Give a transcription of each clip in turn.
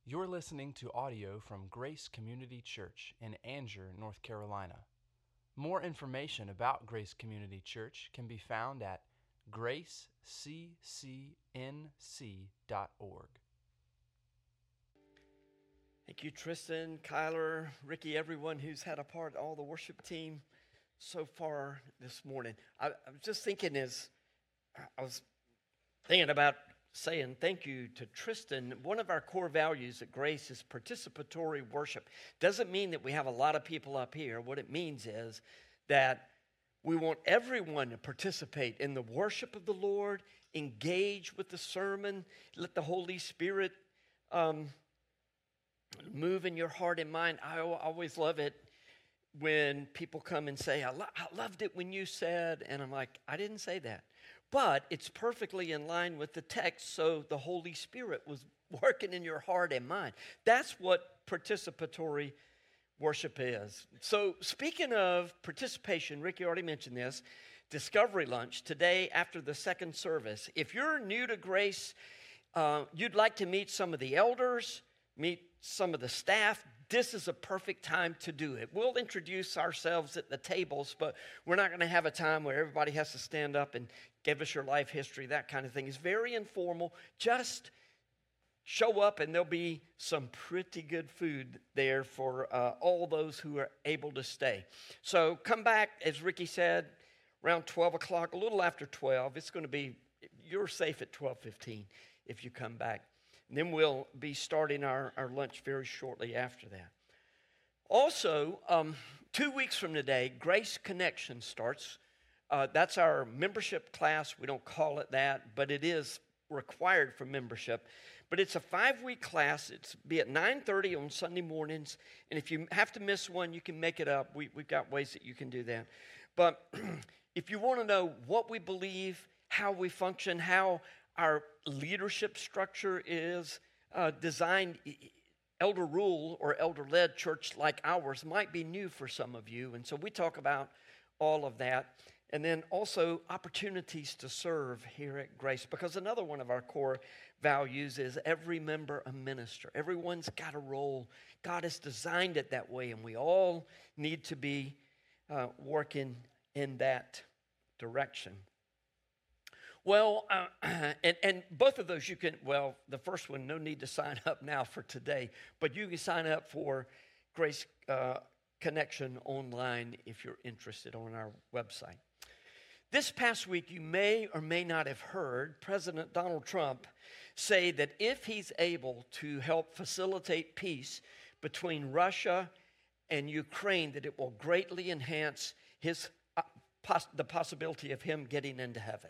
You're listening to audio from Grace Community Church in Anger, North Carolina. More information about Grace Community Church can be found at graceccnc.org. Thank you, Tristan, Kyler, Ricky, everyone who's had a part, all the worship team so far this morning. I was just thinking I was thinking about saying thank you to Tristan. One of our core values at Grace is participatory worship. Doesn't mean that we have a lot of people up here. What it means is that we want everyone to participate in the worship of the Lord, engage with the sermon, let the Holy Spirit move in your heart and mind. I always love it when people come and say, I loved it when you said, and I'm like, I didn't say that. But it's perfectly in line with the text, so the Holy Spirit was working in your heart and mind. That's what participatory worship is. So speaking of participation, Ricky already mentioned this, Discovery Lunch today after the second service. If you're new to Grace, you'd like to meet some of the elders, meet some of the staff, this is a perfect time to do it. We'll introduce ourselves at the tables, but we're not going to have a time where everybody has to stand up and give us your life history, that kind of thing. It's very informal. Just show up and there'll be some pretty good food there for all those who are able to stay. So come back, as Ricky said, around 12 o'clock, a little after 12. It's going to be, you're safe at 12:15 if you come back. And then we'll be starting our lunch very shortly after that. Also, 2 weeks from today, Grace Connection starts. That's our membership class. We don't call it that, but it is required for membership. But it's a 5-week class. It's be at 9:30 on Sunday mornings. And if you have to miss one, you can make it up. We've got ways that you can do that. But if you want to know what we believe, how we function, how our leadership structure is designed, elder rule or elder-led church like ours might be new for some of you. And so we talk about all of that. And then also opportunities to serve here at Grace. Because another one of our core values is every member a minister. Everyone's got a role. God has designed it that way. And we all need to be working in that direction. Well, and both of those you can, well, the first one, no need to sign up now for today, but you can sign up for Grace Connection online if you're interested on our website. This past week, you may or may not have heard President Donald Trump say that if he's able to help facilitate peace between Russia and Ukraine, that it will greatly enhance the possibility of him getting into heaven.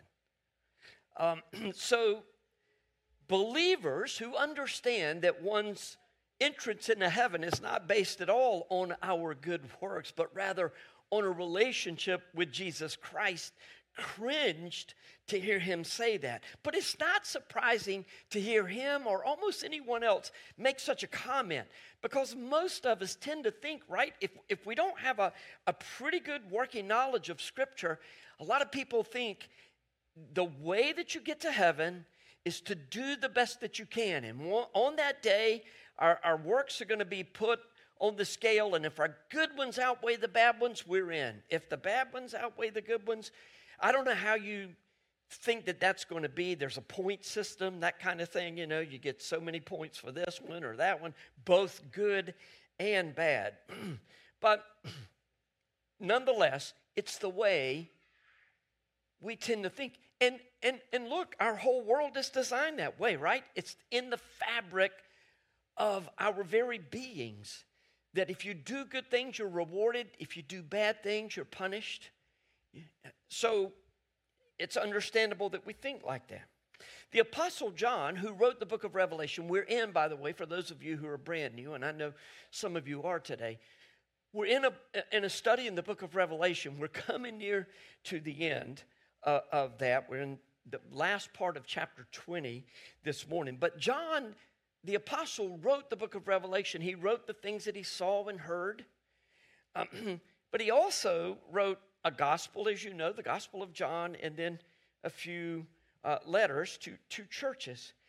So believers who understand that one's entrance into heaven is not based at all on our good works, but rather on a relationship with Jesus Christ, cringed to hear him say that. But it's not surprising to hear him or almost anyone else make such a comment, because most of us tend to think, right, if we don't have a pretty good working knowledge of Scripture, a lot of people think the way that you get to heaven is to do the best that you can. And on that day, our works are going to be put on the scale. And if our good ones outweigh the bad ones, we're in. If the bad ones outweigh the good ones, I don't know how you think that that's going to be. There's a point system, that kind of thing. You know, you get so many points for this one or that one, both good and bad. But nonetheless, it's the way we tend to think. And look, our whole world is designed that way, right? It's in the fabric of our very beings that if you do good things, you're rewarded. If you do bad things, you're punished. So it's understandable that we think like that. The Apostle John, who wrote the book of Revelation, we're in, by the way, for those of you who are brand new, and I know some of you are today, we're in a study in the book of Revelation. We're coming near to the end of that. We're in the last part of chapter 20 this morning. But John, the apostle, wrote the book of Revelation. He wrote the things that he saw and heard. But he also wrote a gospel, as you know, the Gospel of John, and then a few letters to churches.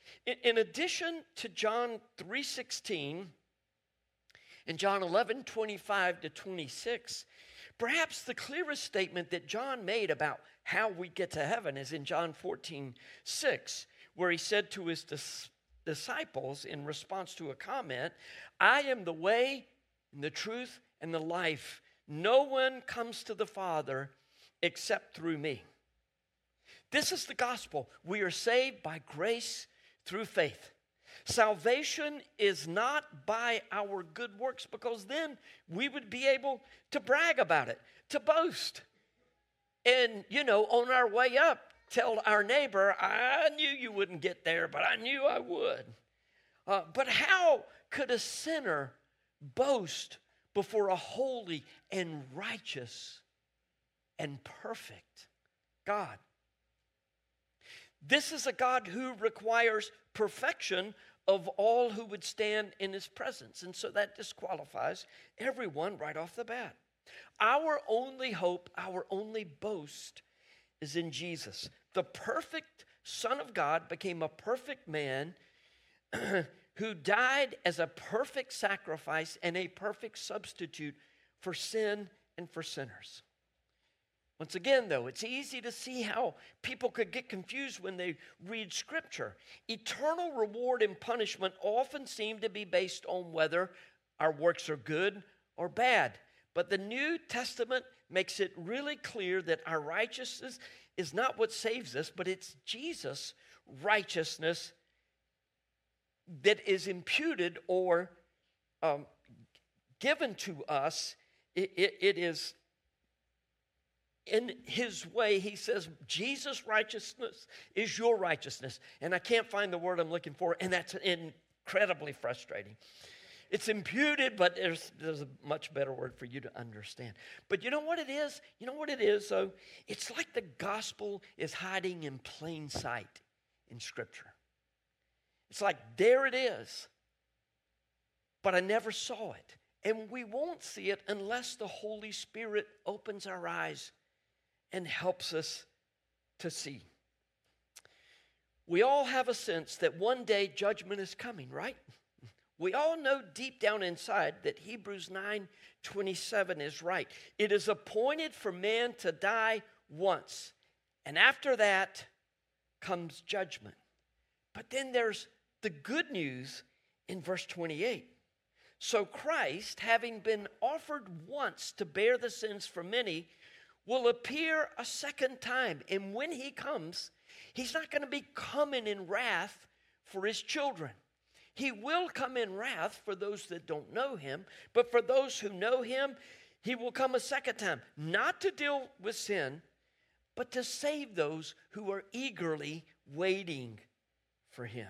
In addition to John 3:16 and John 11:25 to 26, perhaps the clearest statement that John made about how we get to heaven is in John 14:6, where he said to his disciples in response to a comment, "I am the way and the truth and the life. No one comes to the Father except through me." This is the gospel. We are saved by grace through faith. Salvation is not by our good works, because then we would be able to brag about it, to boast. And, on our way up, tell our neighbor, "I knew you wouldn't get there, but I knew I would." But how could a sinner boast before a holy and righteous and perfect God? This is a God who requires perfection of all who would stand in his presence. And so that disqualifies everyone right off the bat. Our only hope, our only boast is in Jesus. The perfect Son of God became a perfect man who died as a perfect sacrifice and a perfect substitute for sin and for sinners. Once again, though, it's easy to see how people could get confused when they read Scripture. Eternal reward and punishment often seem to be based on whether our works are good or bad. But the New Testament makes it really clear that our righteousness is not what saves us, but it's Jesus' righteousness that is imputed or given to us. It is in his way. He says, Jesus' righteousness is your righteousness. And I can't find the word I'm looking for, and that's incredibly frustrating. It's imputed, but there's a much better word for you to understand. But you know what it is? Though? It's like the gospel is hiding in plain sight in Scripture. It's like, there it is, but I never saw it. And we won't see it unless the Holy Spirit opens our eyes and helps us to see. We all have a sense that one day judgment is coming, right? We all know deep down inside that Hebrews 9:27 is right. It is appointed for man to die once, and after that comes judgment. But then there's the good news in verse 28. So Christ, having been offered once to bear the sins for many, will appear a second time. And when he comes, he's not going to be coming in wrath for his children. He will come in wrath for those that don't know him, but for those who know him, he will come a second time, not to deal with sin, but to save those who are eagerly waiting for him.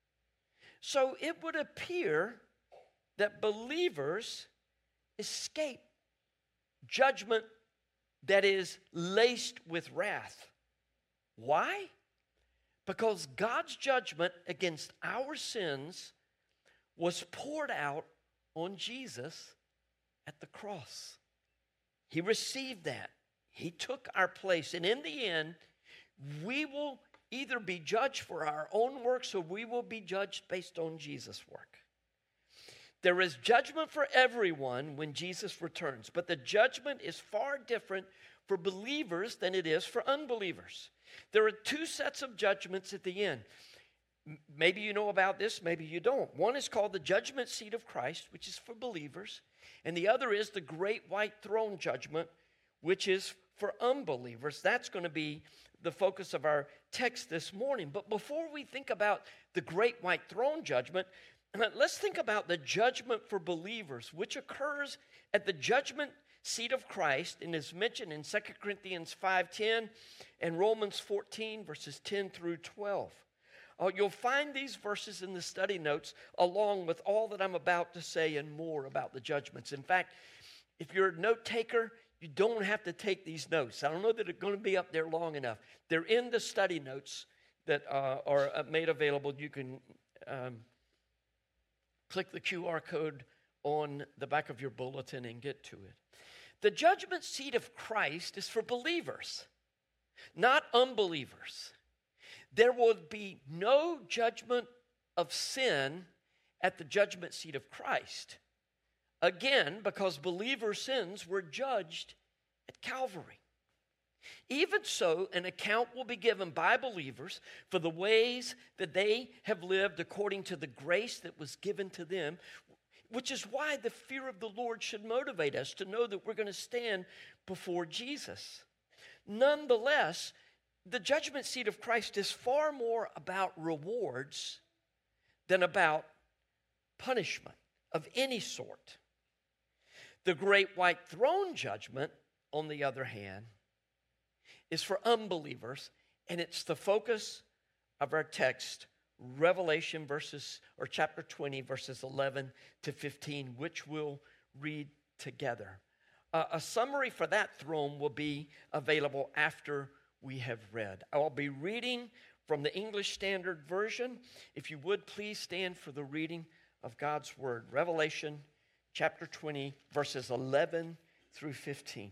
So it would appear that believers escape judgment that is laced with wrath. Why? Because God's judgment against our sins was poured out on Jesus at the cross. He received that. He took our place. And in the end, we will either be judged for our own works or we will be judged based on Jesus' work. There is judgment for everyone when Jesus returns, but the judgment is far different for believers than it is for unbelievers. There are two sets of judgments at the end. Maybe you know about this, maybe you don't. One is called the judgment seat of Christ, which is for believers, and the other is the great white throne judgment, which is for unbelievers. That's going to be the focus of our text this morning. But before we think about the great white throne judgment, let's think about the judgment for believers, which occurs at the judgment seat of Christ and is mentioned in 2 Corinthians 5:10 and Romans 14, verses 10 through 12. You'll find these verses in the study notes along with all that I'm about to say and more about the judgments. In fact, if you're a note taker, you don't have to take these notes. I don't know that they're going to be up there long enough. They're in the study notes that are made available. You can click the QR code on the back of your bulletin and get to it. The judgment seat of Christ is for believers, not unbelievers. there will be no judgment of sin at the judgment seat of Christ. Again, because believers' sins were judged at Calvary. Even so, an account will be given by believers for the ways that they have lived according to the grace that was given to them, which is why the fear of the Lord should motivate us to know that we're going to stand before Jesus. Nonetheless, the judgment seat of Christ is far more about rewards than about punishment of any sort. The great white throne judgment, on the other hand, is for unbelievers, and it's the focus of our text, Revelation chapter 20, verses 11 to 15, which we'll read together. A summary for that throne will be available after we have read. I'll be reading from the English Standard Version. If you would, please stand for the reading of God's Word. Revelation chapter 20, verses 11 through 15.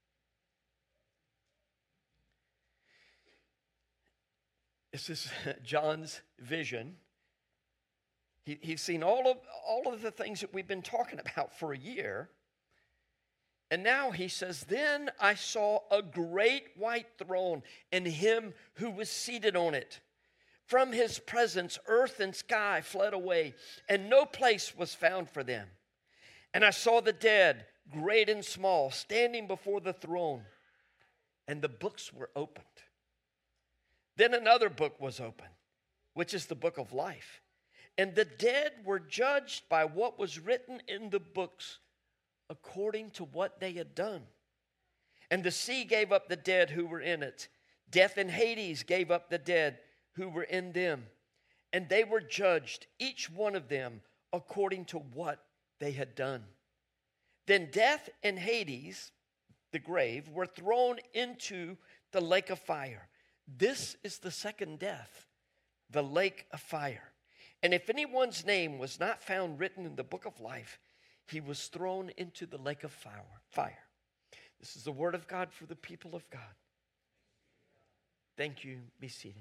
This is John's vision. He's seen all of the things that we've been talking about for a year. And now he says, "Then I saw a great white throne and him who was seated on it. From his presence, earth and sky fled away, and no place was found for them. And I saw the dead, great and small, standing before the throne, and the books were opened. Then another book was opened, which is the book of life. And the dead were judged by what was written in the books according to what they had done. And the sea gave up the dead who were in it. Death and Hades gave up the dead who were in them. And they were judged, each one of them, according to what they had done. Then death and Hades, the grave, were thrown into the lake of fire. This is the second death, the lake of fire. And if anyone's name was not found written in the book of life, he was thrown into the lake of fire. This is the word of God for the people of God. Thank you. Be seated.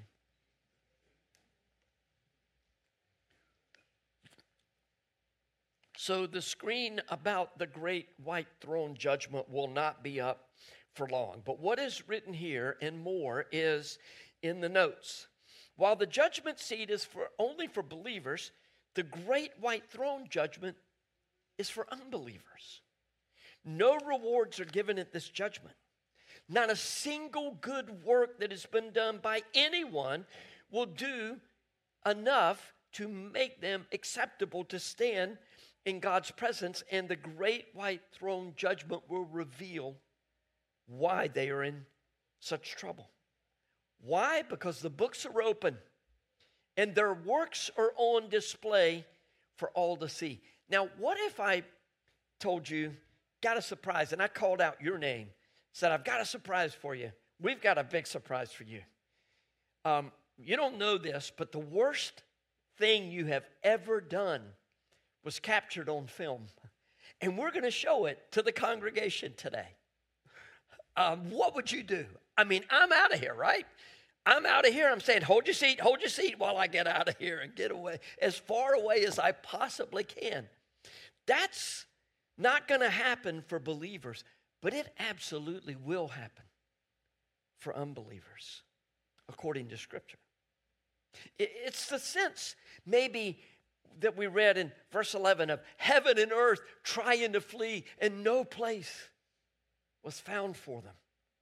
So the screen about the great white throne judgment will not be up for long. But what is written here and more is in the notes. While the judgment seat is only for believers, the great white throne judgment is for unbelievers. No rewards are given at this judgment. Not a single good work that has been done by anyone will do enough to make them acceptable to stand in God's presence, and the great white throne judgment will reveal why they are in such trouble. Why? Because the books are open and their works are on display for all to see. Now, what if I told you, got a surprise, and I called out your name, said, I've got a surprise for you. We've got a big surprise for you. You don't know this, but the worst thing you have ever done was captured on film. And we're going to show it to the congregation today. What would you do? I mean, I'm out of here, right? I'm out of here. I'm saying, hold your seat while I get out of here and get away, as far away as I possibly can. That's not going to happen for believers, but it absolutely will happen for unbelievers, according to Scripture. It's the sense, maybe, that we read in verse 11 of heaven and earth trying to flee, and no place was found for them.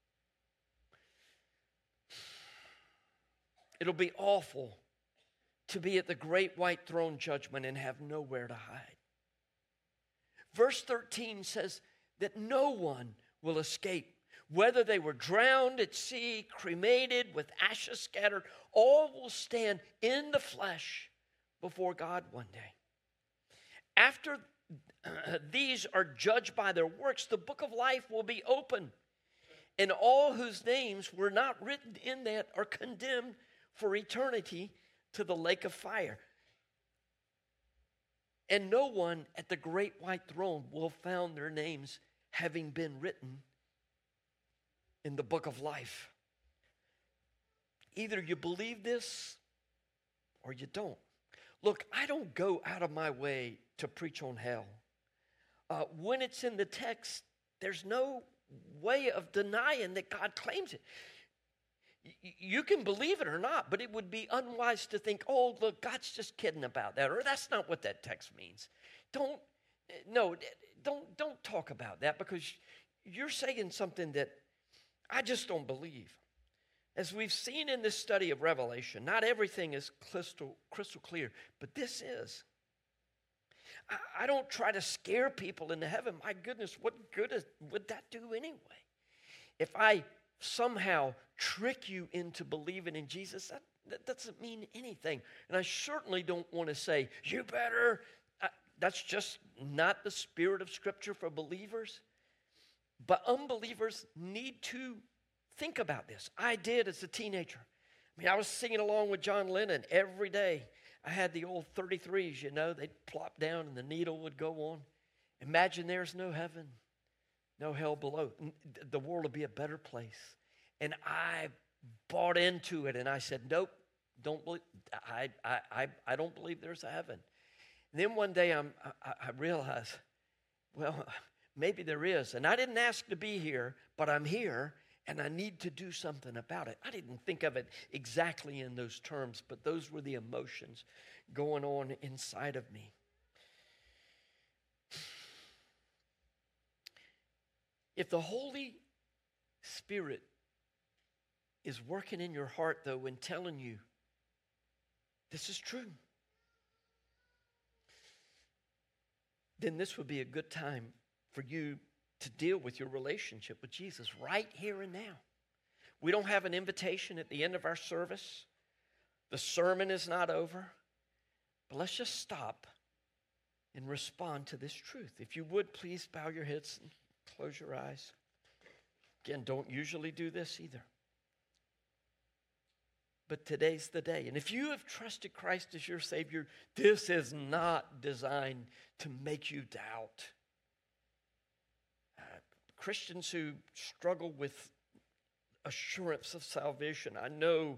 It'll be awful to be at the great white throne judgment and have nowhere to hide. Verse 13 says that no one will escape. Whether they were drowned at sea, cremated, with ashes scattered, all will stand in the flesh before God one day. After these are judged by their works, the book of life will be open, and all whose names were not written in that are condemned for eternity to the lake of fire. And no one at the great white throne will have found their names having been written in the book of life. Either you believe this or you don't. Look, I don't go out of my way to preach on hell. When it's in the text, there's no way of denying that God claims it. You can believe it or not, but it would be unwise to think, oh, look, God's just kidding about that, or that's not what that text means. Don't talk about that, because you're saying something that I just don't believe. As we've seen in this study of Revelation, not everything is crystal clear, but this is. I don't try to scare people into heaven. My goodness, what good would that do anyway? If I somehow trick you into believing in Jesus, that doesn't mean anything. And I certainly don't want to say, you better. That's just not the spirit of Scripture for believers. But unbelievers need to think about this. I did as a teenager. I mean, I was singing along with John Lennon every day. I had the old 33s, they'd plop down and the needle would go on. Imagine there's no heaven, no hell below. The world would be a better place. And I bought into it, and I said, nope, don't believe. I don't believe there's a heaven. And then one day I realized, well, maybe there is. And I didn't ask to be here, but I'm here. And I need to do something about it. I didn't think of it exactly in those terms, but those were the emotions going on inside of me. If the Holy Spirit is working in your heart, though, and telling you this is true, then this would be a good time for you to deal with your relationship with Jesus right here and now. We don't have an invitation at the end of our service. The sermon is not over. But let's just stop and respond to this truth. If you would, please bow your heads and close your eyes. Again, don't usually do this either. But today's the day. And if you have trusted Christ as your Savior, this is not designed to make you doubt. Christians who struggle with assurance of salvation, I know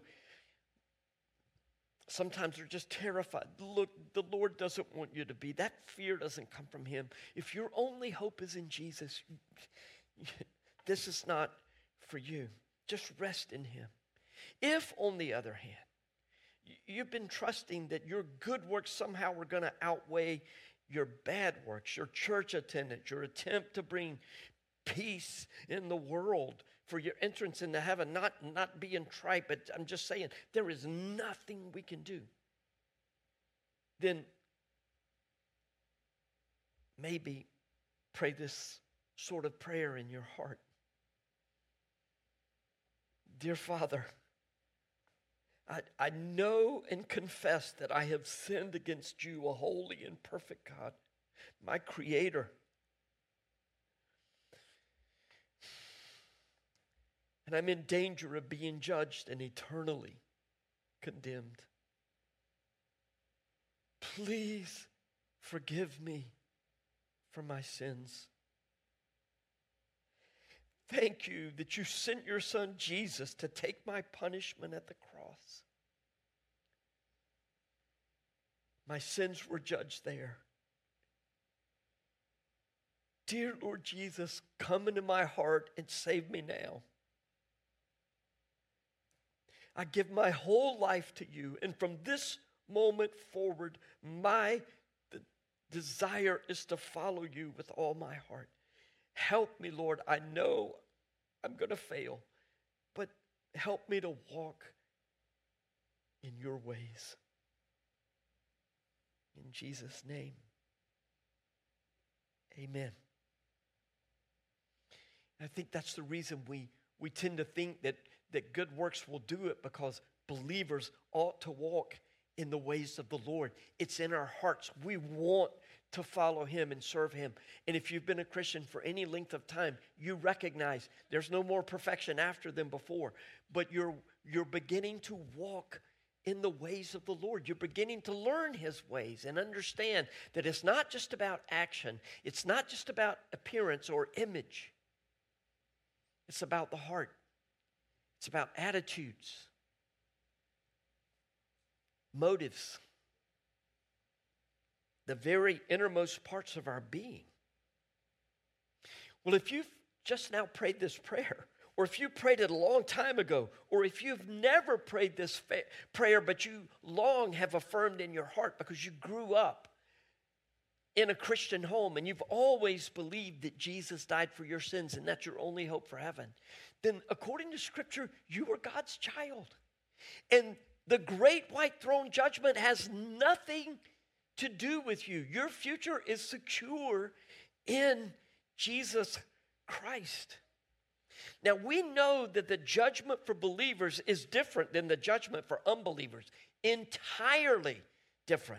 sometimes they're just terrified. Look, the Lord doesn't want you to be. That fear doesn't come from Him. If your only hope is in Jesus, this is not for you. Just rest in Him. If, on the other hand, you've been trusting that your good works somehow are going to outweigh your bad works, your church attendance, your attempt to bring peace in the world for your entrance into heaven, not being trite, but I'm just saying there is nothing we can do, then maybe pray this sort of prayer in your heart. Dear Father, I know and confess that I have sinned against you, a holy and perfect God, my Creator. And I'm in danger of being judged and eternally condemned. Please forgive me for my sins. Thank you that you sent your Son Jesus to take my punishment at the cross. My sins were judged there. Dear Lord Jesus, come into my heart and save me now. I give my whole life to you, and from this moment forward, my desire is to follow you with all my heart. Help me, Lord. I know I'm going to fail, but help me to walk in your ways. In Jesus' name, amen. I think that's the reason we tend to think that good works will do it, because believers ought to walk in the ways of the Lord. It's in our hearts. We want to follow Him and serve Him. And if you've been a Christian for any length of time, you recognize there's no more perfection after than before. But you're beginning to walk in the ways of the Lord. You're beginning to learn His ways and understand that it's not just about action. It's not just about appearance or image. It's about the heart. It's about attitudes. motives, the very innermost parts of our being. Well, if you've just now prayed this prayer, or if you prayed it a long time ago, or if you've never prayed this prayer, but you long have affirmed in your heart because you grew up in a Christian home and you've always believed that Jesus died for your sins and that's your only hope for heaven, then according to Scripture, you are God's child. And the great white throne judgment has nothing to do with you. Your future is secure in Jesus Christ. Now, we know that the judgment for believers is different than the judgment for unbelievers. Entirely different.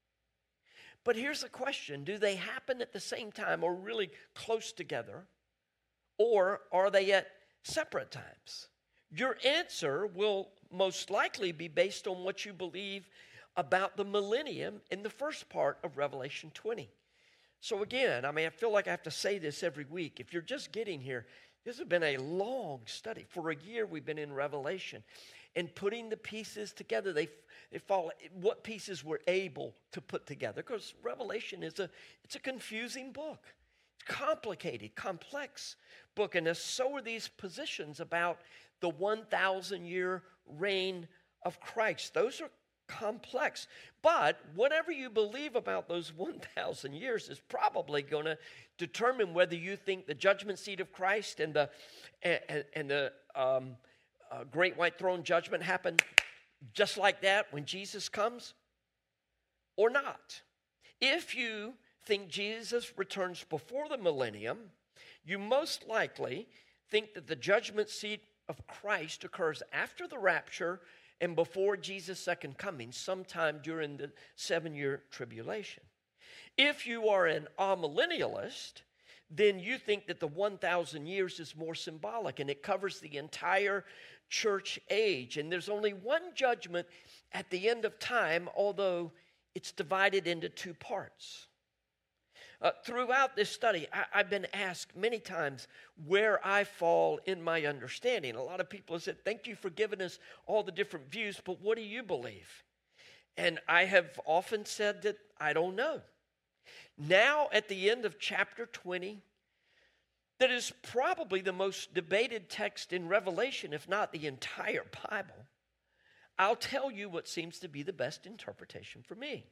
But here's the question. Do they happen at the same time or really close together? Or are they at separate times? Your answer will most likely be based on what you believe about the millennium in the first part of Revelation 20. So again, I feel like I have to say this every week. If you're just getting here, this has been a long study. For a year, we've been in Revelation. And putting the pieces together, they fall, what pieces we're able to put together. Because Revelation it's a confusing book. It's complicated, complex book. And so are these positions about the 1,000-year reign of Christ. Those are complex. But whatever you believe about those 1,000 years is probably going to determine whether you think the judgment seat of Christ and the great white throne judgment happened just like that when Jesus comes or not. If you think Jesus returns before the millennium, you most likely think that the judgment seat of Christ occurs after the rapture and before Jesus' second coming, sometime during the 7-year tribulation. If you are an amillennialist, then you think that the 1,000 years is more symbolic and it covers the entire church age. And there's only one judgment at the end of time, although it's divided into two parts. Throughout this study, I've been asked many times where I fall in my understanding. A lot of people have said, thank you for giving us all the different views, but what do you believe? And I have often said that I don't know. Now, at the end of chapter 20, that is probably the most debated text in Revelation, if not the entire Bible, I'll tell you what seems to be the best interpretation for me.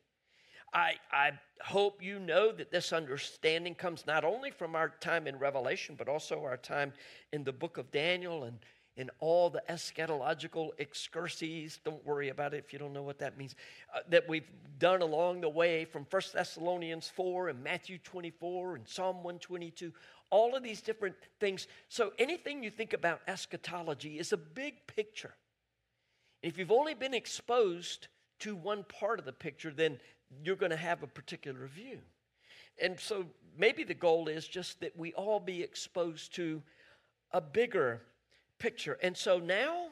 I hope you know that this understanding comes not only from our time in Revelation, but also our time in the book of Daniel and in all the eschatological excursions. Don't worry about it if you don't know what that means. That we've done along the way from 1 Thessalonians 4 and Matthew 24 and Psalm 122. All of these different things. So anything you think about eschatology is a big picture. If you've only been exposed to one part of the picture, then you're going to have a particular view. And so maybe the goal is just that we all be exposed to a bigger picture. And so now,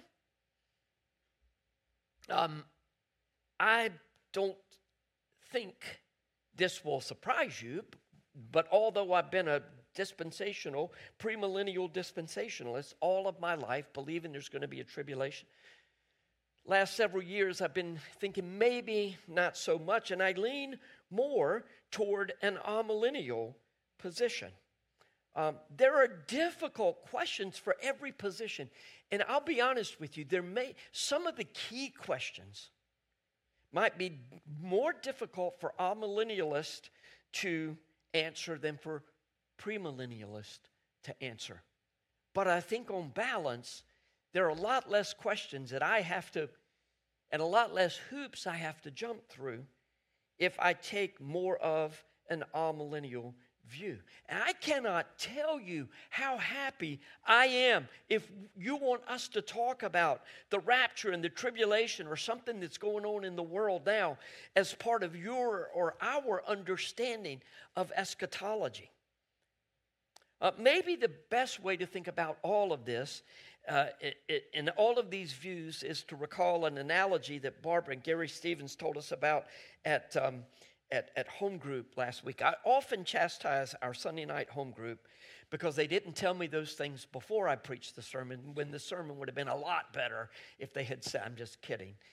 I don't think this will surprise you, but although I've been a dispensational, premillennial dispensationalist all of my life, believing there's going to be a tribulation, last several years, I've been thinking maybe not so much, and I lean more toward an amillennial position. There are difficult questions for every position, and I'll be honest with you, some of the key questions might be more difficult for amillennialists to answer than for premillennialists to answer. But I think on balance, there are a lot less questions that I have to, and a lot less hoops I have to jump through if I take more of an amillennial view. And I cannot tell you how happy I am if you want us to talk about the rapture and the tribulation or something that's going on in the world now as part of your or our understanding of eschatology. Maybe the best way to think about all of this in all of these views is to recall an analogy that Barbara and Gary Stevens told us about at home group last week. I often chastise our Sunday night home group because they didn't tell me those things before I preached the sermon, when the sermon would have been a lot better if they had said, I'm just kidding.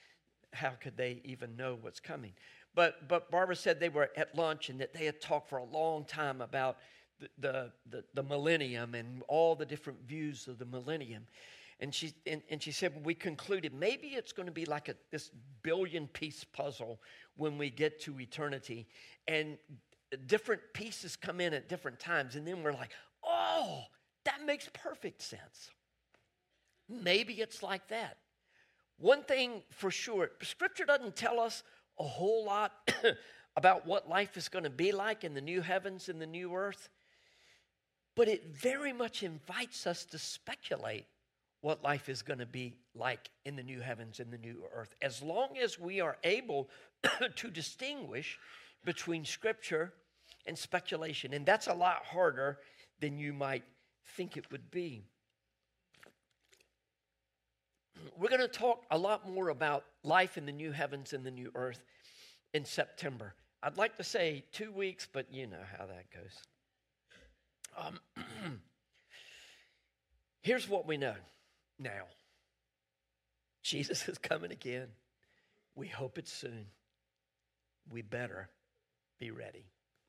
how could they even know what's coming? But Barbara said they were at lunch and that they had talked for a long time about the millennium and all the different views of the millennium. And she said, when we concluded, maybe it's going to be like this billion-piece puzzle when we get to eternity. And different pieces come in at different times. And then we're like, oh, that makes perfect sense. Maybe it's like that. One thing for sure, Scripture doesn't tell us a whole lot about what life is going to be like in the new heavens and the new earth. But it very much invites us to speculate what life is going to be like in the new heavens and the new earth, as long as we are able to distinguish between Scripture and speculation. And that's a lot harder than you might think it would be. We're going to talk a lot more about life in the new heavens and the new earth in September. I'd like to say 2 weeks, but you know how that goes. Here's what we know now. Jesus is coming again. We hope it's soon. We better be ready.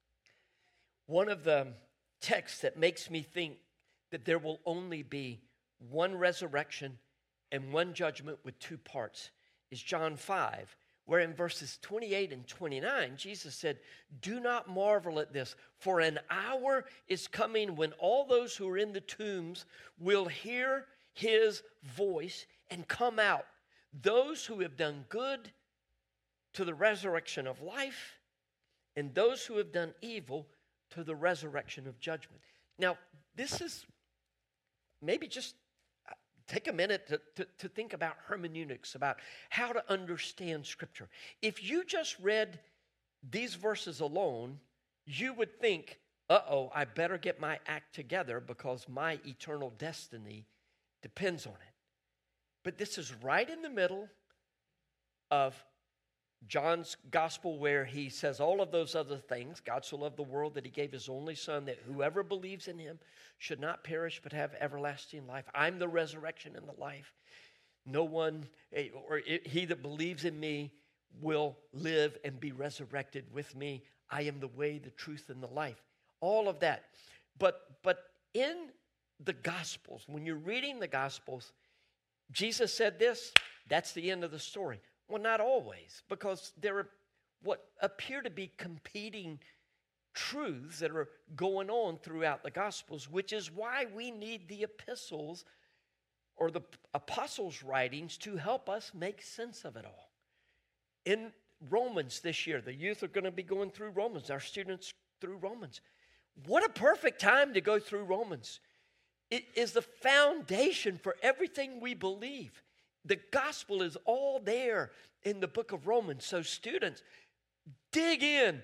One of the texts that makes me think that there will only be one resurrection and one judgment with two parts is John 5, where in verses 28 and 29, Jesus said, "Do not marvel at this, for an hour is coming when all those who are in the tombs will hear his voice and come out, those who have done good to the resurrection of life, and those who have done evil to the resurrection of judgment." Now, this is maybe just take a minute to think about hermeneutics, about how to understand Scripture. If you just read these verses alone, you would think, I better get my act together because my eternal destiny depends on it. But this is right in the middle of John's gospel, where he says all of those other things. God so loved the world that he gave his only son, that whoever believes in him should not perish but have everlasting life. I'm the resurrection and the life. No one, or he that believes in me will live and be resurrected with me. I am the way, the truth, and the life. All of that. But in the Gospels, when you're reading the Gospels, Jesus said this, that's the end of the story. Well, not always, because there are what appear to be competing truths that are going on throughout the Gospels, which is why we need the epistles or the apostles' writings to help us make sense of it all. In Romans this year, the youth are going to be going through Romans, our students through Romans. What a perfect time to go through Romans. It is the foundation for everything we believe. The gospel is all there in the book of Romans. So students, dig in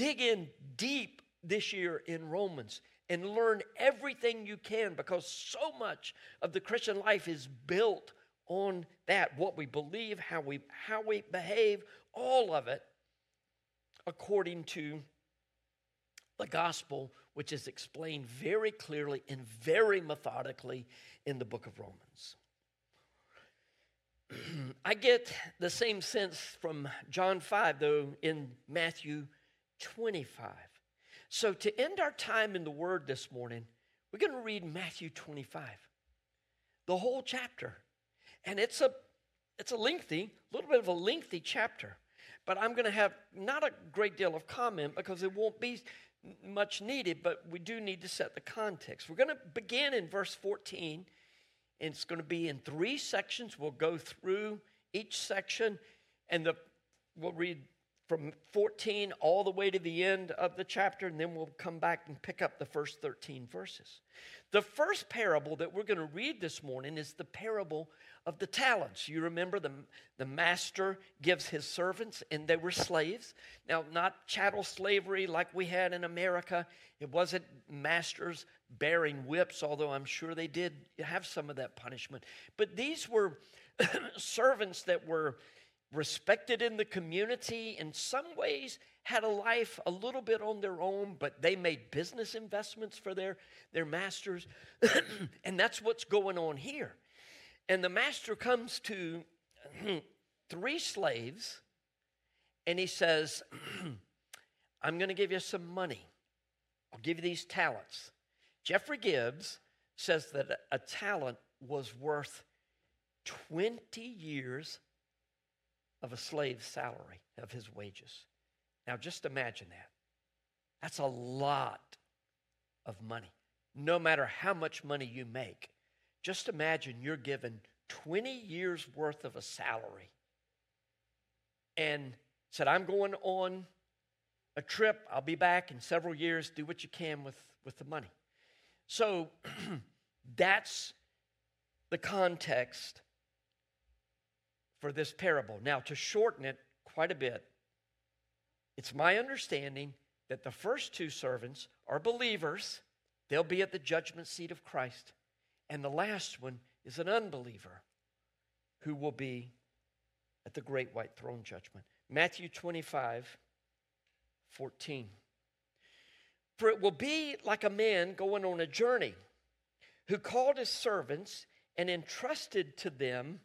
deep this year in Romans and learn everything you can, because so much of the Christian life is built on that, what we believe, how we behave, all of it according to the gospel, which is explained very clearly and very methodically in the book of Romans. I get the same sense from John 5, though, in Matthew 25. So to end our time in the Word this morning, we're going to read Matthew 25, the whole chapter. And it's a little bit of a lengthy chapter. But I'm going to have not a great deal of comment because it won't be much needed, but we do need to set the context. We're going to begin in verse 14. And it's going to be in 3 sections. We'll go through each section, and we'll read from 14 all the way to the end of the chapter, and then we'll come back and pick up the first 13 verses. The first parable that we're going to read this morning is the parable of the talents. You remember the master gives his servants, and they were slaves. Now, not chattel slavery like we had in America. It wasn't masters bearing whips, although I'm sure they did have some of that punishment. But these were servants that were respected in the community, in some ways had a life a little bit on their own, but they made business investments for their masters. And that's what's going on here. And the master comes to 3 slaves, and he says, I'm going to give you some money. I'll give you these talents. Jeffrey Gibbs says that a talent was worth 20 years of a slave's salary, of his wages. Now just imagine that. That's a lot of money. No matter how much money you make, just imagine you're given 20 years worth of a salary and said, I'm going on a trip. I'll be back in several years. Do what you can with the money. So that's the context for this parable. Now, to shorten it quite a bit, it's my understanding that the first 2 servants are believers. They'll be at the judgment seat of Christ. And the last one is an unbeliever who will be at the great white throne judgment. Matthew 25:14. For it will be like a man going on a journey who called his servants and entrusted to them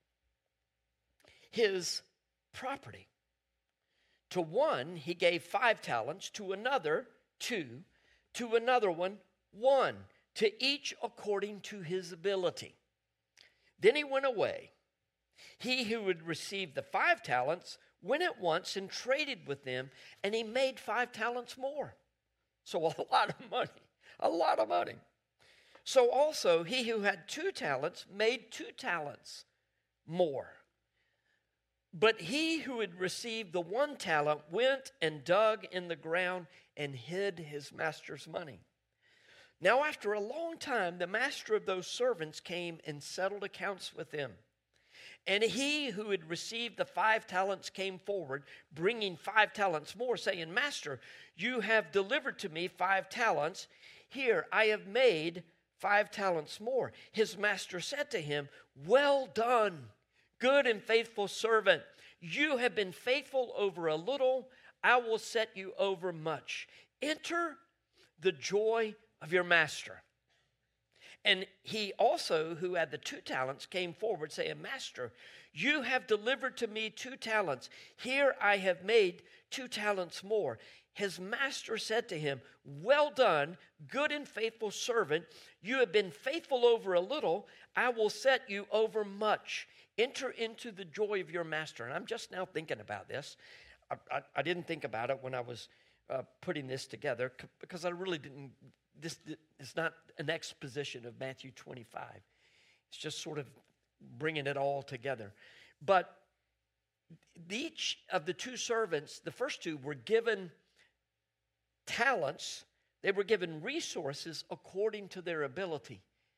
his property. To one he gave 5 talents, to another 2, to another 1, to each according to his ability. Then he went away. He who had received the 5 talents went at once and traded with them, and he made 5 talents more. So a lot of money. So also he who had 2 talents made 2 talents more. But he who had received the 1 talent went and dug in the ground and hid his master's money. Now after a long time, the master of those servants came and settled accounts with him. And he who had received the 5 talents came forward, bringing 5 talents more, saying, Master, you have delivered to me 5 talents. Here, I have made 5 talents more. His master said to him, Well done, good and faithful servant. You have been faithful over a little. I will set you over much. Enter the joy of your master. And he also, who had the 2 talents, came forward, saying, Master, you have delivered to me 2 talents. Here I have made 2 talents more. His master said to him, Well done, good and faithful servant. You have been faithful over a little. I will set you over much. Enter into the joy of your master. And I'm just now thinking about this. I didn't think about it when I was putting this together because I really didn't. This is not an exposition of Matthew 25. It's just sort of bringing it all together. But each of the 2 servants, the first 2, were given talents. They were given resources according to their ability.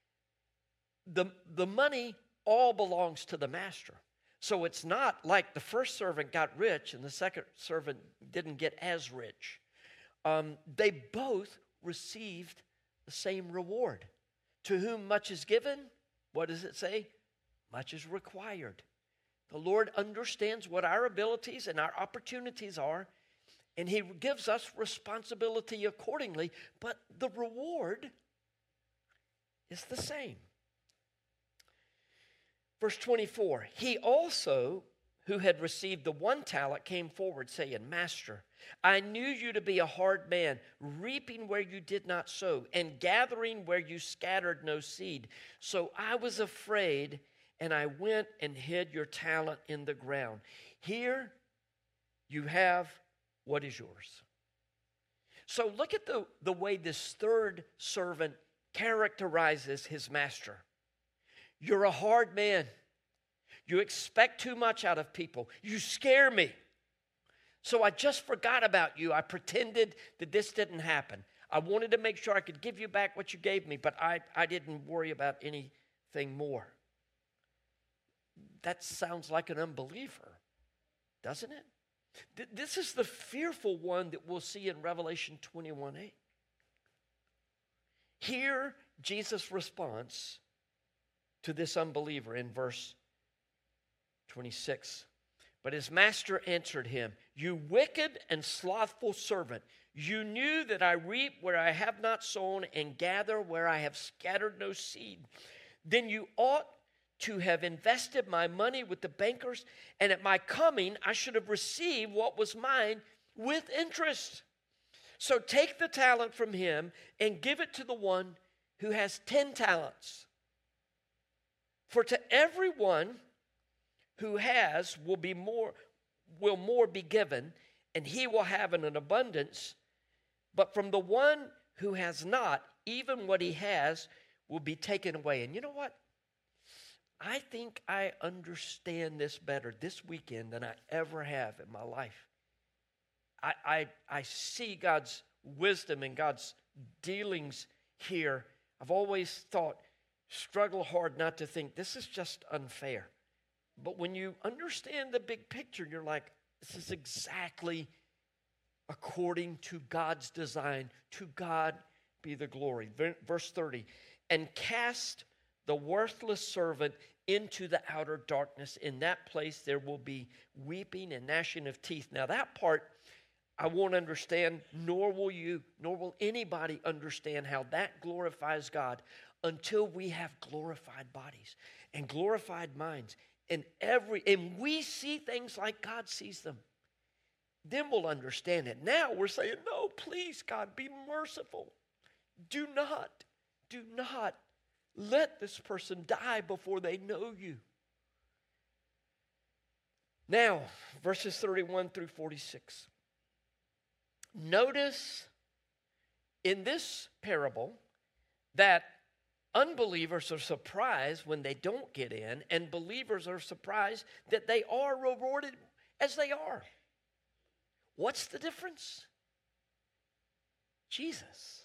The money all belongs to the master. So it's not like the first servant got rich and the second servant didn't get as rich. They both received the same reward. To whom much is given, what does it say? Much is required. The Lord understands what our abilities and our opportunities are, and he gives us responsibility accordingly, but the reward is the same. Verse 24, he also who had received the 1 talent came forward, saying, Master, I knew you to be a hard man, reaping where you did not sow, and gathering where you scattered no seed. So I was afraid, and I went and hid your talent in the ground. Here you have what is yours. So look at the way this third servant characterizes his master. You're a hard man. You expect too much out of people. You scare me. So I just forgot about you. I pretended that this didn't happen. I wanted to make sure I could give you back what you gave me, but I didn't worry about anything more. That sounds like an unbeliever, doesn't it? This is the fearful one that we'll see in Revelation 21:8. Here, Jesus' response to this unbeliever in verse 26. But his master answered him, You wicked and slothful servant, you knew that I reap where I have not sown and gather where I have scattered no seed. Then you ought to have invested my money with the bankers, and at my coming I should have received what was mine with interest. So take the talent from him and give it to the one who has 10 talents. For to everyone who has will more be given, and he will have in an abundance. But from the one who has not, even what he has will be taken away. And you know what? I think I understand this better this weekend than I ever have in my life. I see God's wisdom and God's dealings here. I've always thought, struggle hard not to think this is just unfair. But when you understand the big picture, you're like, this is exactly according to God's design. To God be the glory. Verse 30, and cast the worthless servant into the outer darkness. In that place there will be weeping and gnashing of teeth. Now that part I won't understand, nor will anybody understand how that glorifies God until we have glorified bodies and glorified minds. And we see things like God sees them. Then we'll understand it. Now we're saying, no, please, God, be merciful. Do not let this person die before they know you. Now, verses 31 through 46. Notice in this parable that unbelievers are surprised when they don't get in, and believers are surprised that they are rewarded as they are. What's the difference? Jesus.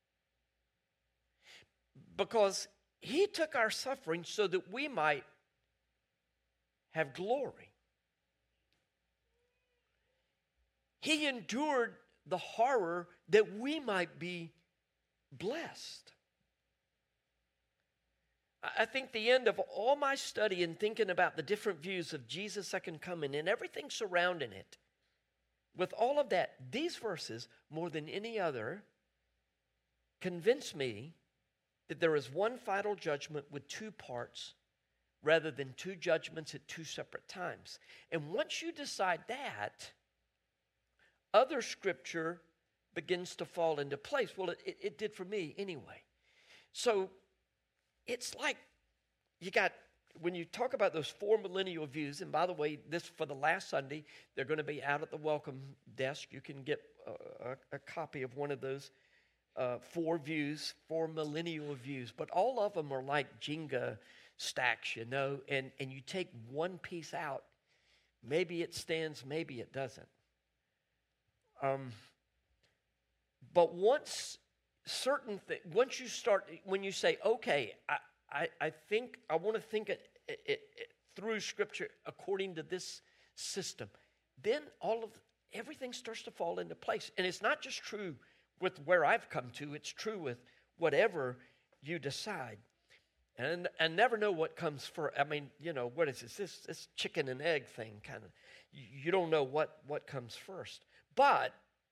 Because he took our suffering so that we might have glory. He endured the horror that we might be blessed. I think the end of all my study and thinking about the different views of Jesus' second coming and everything surrounding it, with all of that, these verses, more than any other, convince me that there is one final judgment with two parts rather than two judgments at two separate times. And once you decide that, other scripture begins to fall into place. Well, it did for me anyway. So it's like when you talk about those four millennial views, and by the way, this for the last Sunday, they're going to be out at the welcome desk. You can get a copy of one of those four millennial views. But all of them are like Jenga stacks, and you take one piece out. Maybe it stands, maybe it doesn't. But once when you say, okay, I think I want to think it through Scripture according to this system, then everything starts to fall into place. And it's not just true with where I've come to, it's true with whatever you decide. And I never know what comes first. I mean, what is this chicken and egg thing kind of. You don't know what comes first. But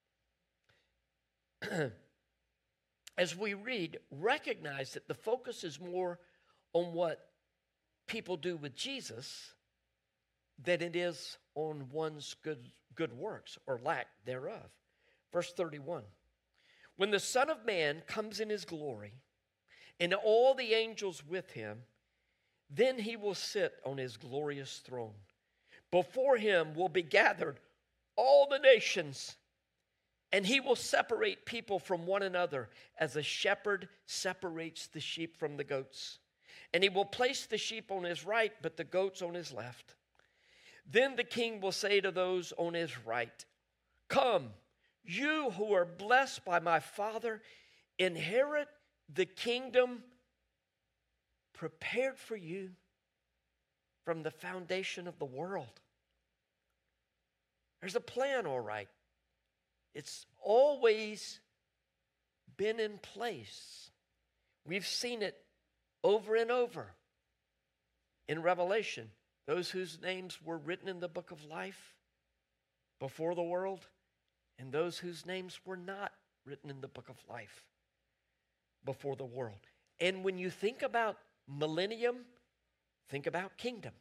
as we read, recognize that the focus is more on what people do with Jesus than it is on one's good works or lack thereof. Verse 31. When the Son of Man comes in his glory and all the angels with him, then he will sit on his glorious throne. Before him will be gathered all the nations, and he will separate people from one another as a shepherd separates the sheep from the goats. And he will place the sheep on his right, but the goats on his left. Then the king will say to those on his right, "Come, you who are blessed by my Father, inherit the kingdom prepared for you from the foundation of the world." There's a plan, all right. It's always been in place. We've seen it over and over in Revelation. Those whose names were written in the book of life before the world, and those whose names were not written in the book of life before the world. And when you think about millennium, Think about kingdom.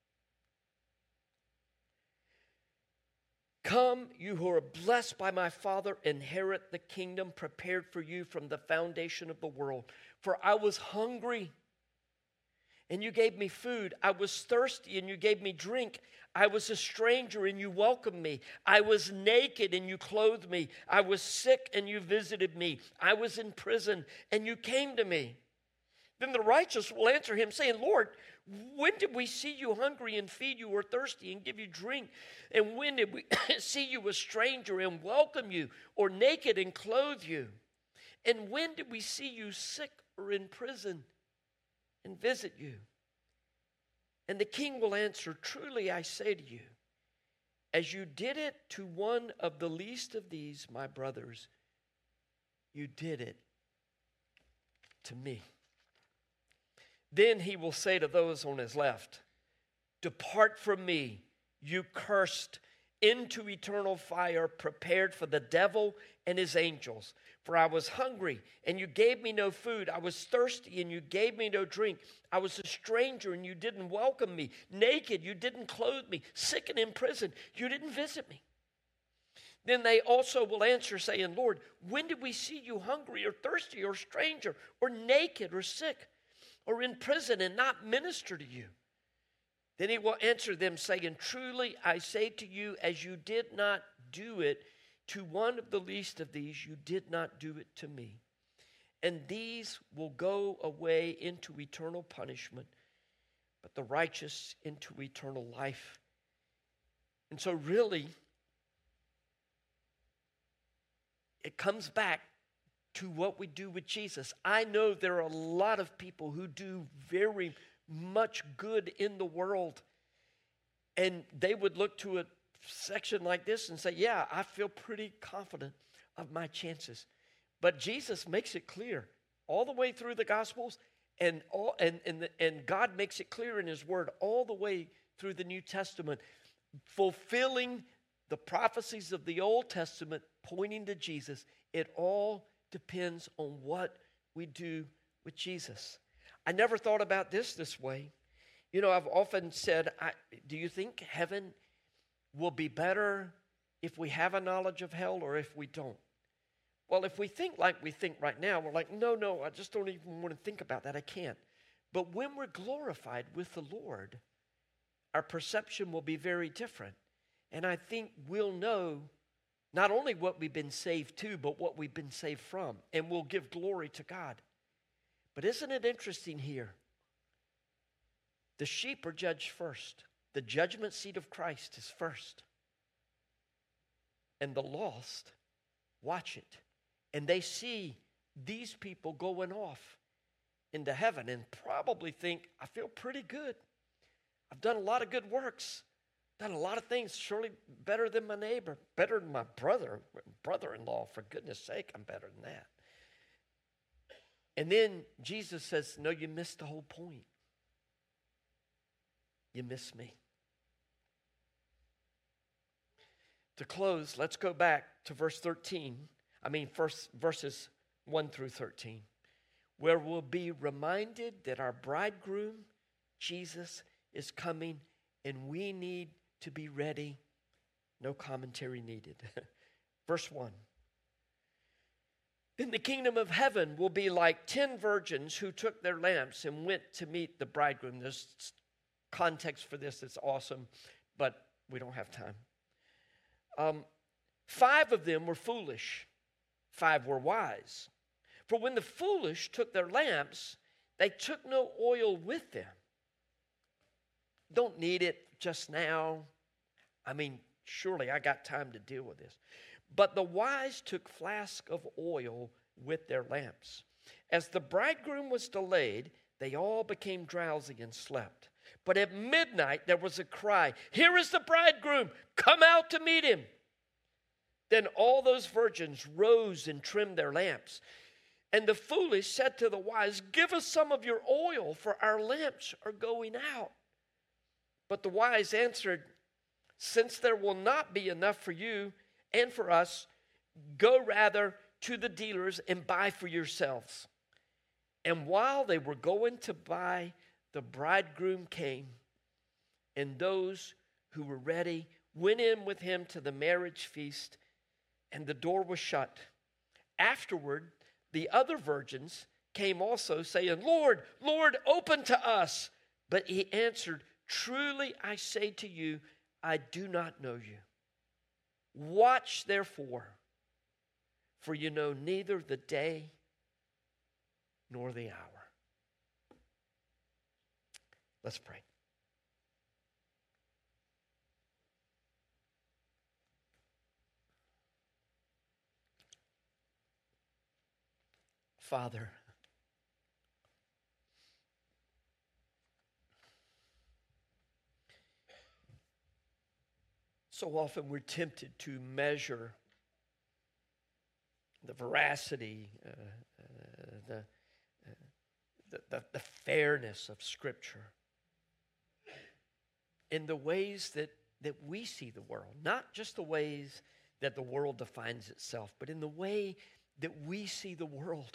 Come, you who are blessed by my Father, inherit the kingdom prepared for you from the foundation of the world. For I was hungry, and you gave me food. I was thirsty, and you gave me drink. I was a stranger, and you welcomed me. I was naked, and you clothed me. I was sick, and you visited me. I was in prison, and you came to me. Then the righteous will answer him, saying, Lord, when did we see you hungry and feed you, or thirsty and give you drink? And when did we see you a stranger and welcome you, or naked and clothe you? And when did we see you sick or in prison and visit you? And the king will answer, truly I say to you, as you did it to one of the least of these, my brothers, you did it to me. Then he will say to those on his left, depart from me, you cursed, into eternal fire prepared for the devil and his angels. For I was hungry, and you gave me no food. I was thirsty, and you gave me no drink. I was a stranger, and you didn't welcome me. Naked, you didn't clothe me. Sick and in prison, you didn't visit me. Then they also will answer, saying, Lord, when did we see you hungry or thirsty or stranger or naked or sick or in prison and not minister to you? Then he will answer them, saying, truly I say to you, as you did not do it to one of the least of these, you did not do it to me. And these will go away into eternal punishment, but the righteous into eternal life. And so really, it comes back to what we do with Jesus. I know there are a lot of people who do very much good in the world, and they would look to a section like this and say, yeah, I feel pretty confident of my chances. But Jesus makes it clear all the way through the Gospels, and God makes it clear in His Word all the way through the New Testament, fulfilling the prophecies of the Old Testament pointing to Jesus. It all depends on what we do with Jesus. I never thought about this way. You know, I've often said, do you think heaven will be better if we have a knowledge of hell or if we don't? Well, if we think like we think right now, we're like, no, I just don't even want to think about that. I can't. But when we're glorified with the Lord, our perception will be very different. And I think we'll know not only what we've been saved to, but what we've been saved from. And we'll give glory to God. But isn't it interesting here? The sheep are judged first. The judgment seat of Christ is first. And the lost watch it. And they see these people going off into heaven and probably think, I feel pretty good. I've done a lot of good works. Done a lot of things, surely better than my neighbor, better than my brother-in-law. For goodness sake, I'm better than that. And then Jesus says, no, you missed the whole point. You missed me. To close, let's go back to verses 1 through 13, where we'll be reminded that our bridegroom, Jesus, is coming, and we need to be ready. No commentary needed. Verse 1. Then the kingdom of heaven will be like 10 virgins who took their lamps and went to meet the bridegroom. There's context for this that's awesome, but we don't have time. 5 of them were foolish. 5 were wise. For when the foolish took their lamps, they took no oil with them. Don't need it just now. I mean, surely I got time to deal with this. But the wise took flasks of oil with their lamps. As the bridegroom was delayed, they all became drowsy and slept. But at midnight there was a cry, here is the bridegroom, come out to meet him. Then all those virgins rose and trimmed their lamps. And the foolish said to the wise, give us some of your oil, for our lamps are going out. But the wise answered, since there will not be enough for you and for us, go rather to the dealers and buy for yourselves. And while they were going to buy, the bridegroom came, and those who were ready went in with him to the marriage feast, and the door was shut. Afterward, the other virgins came also, saying, Lord, Lord, open to us. But he answered, truly I say to you, I do not know you. Watch therefore, for you know neither the day nor the hour. Let's pray. Father, so often we're tempted to measure the veracity, the fairness of Scripture in the ways that we see the world, not just the ways that the world defines itself, but in the way that we see the world.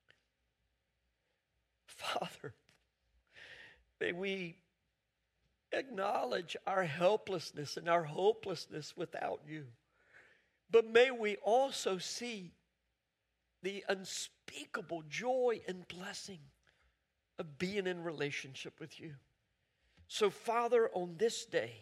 Father, may we acknowledge our helplessness and our hopelessness without you. But may we also see the unspeakable joy and blessing of being in relationship with you. So, Father, on this day,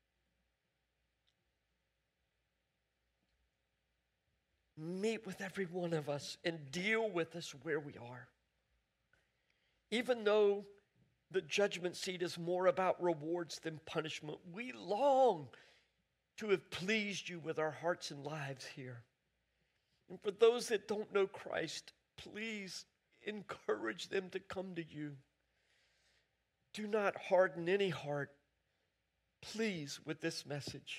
meet with every one of us and deal with us where we are. Even though the judgment seat is more about rewards than punishment, we long to have pleased you with our hearts and lives here. And for those that don't know Christ, please encourage them to come to you. Do not harden any heart, please, with this message,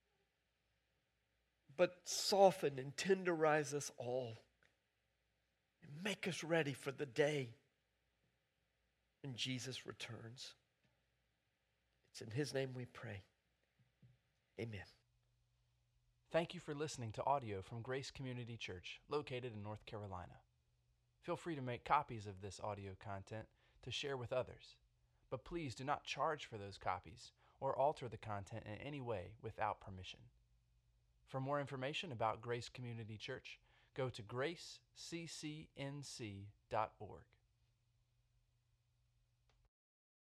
but soften and tenderize us all and make us ready for the day when Jesus returns. It's in his name we pray. Amen. Thank you for listening to audio from Grace Community Church, located in North Carolina. Feel free to make copies of this audio content to share with others, but please do not charge for those copies or alter the content in any way without permission. For more information about Grace Community Church, go to graceccnc.org.